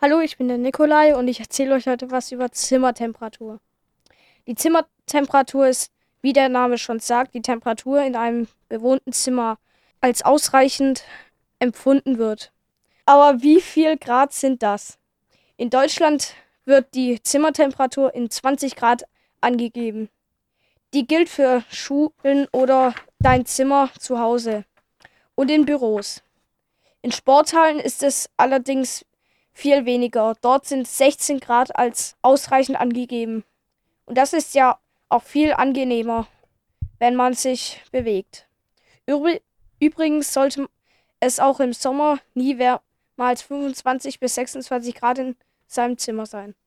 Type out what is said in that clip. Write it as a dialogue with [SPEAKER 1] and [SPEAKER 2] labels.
[SPEAKER 1] Hallo, ich bin der Nikolai und ich erzähle euch heute was über Zimmertemperatur. Die Zimmertemperatur ist, wie der Name schon sagt, die Temperatur in einem bewohnten Zimmer als ausreichend empfunden wird. Aber wie viel Grad sind das? In Deutschland wird die Zimmertemperatur in 20 Grad angegeben. Die gilt für Schulen oder dein Zimmer zu Hause und in Büros. In Sporthallen ist es allerdings viel weniger. Dort sind 16 Grad als ausreichend angegeben. Und das ist ja auch viel angenehmer, wenn man sich bewegt. Übrigens sollte es auch im Sommer nie wärmer als 25 bis 26 Grad in seinem Zimmer sein.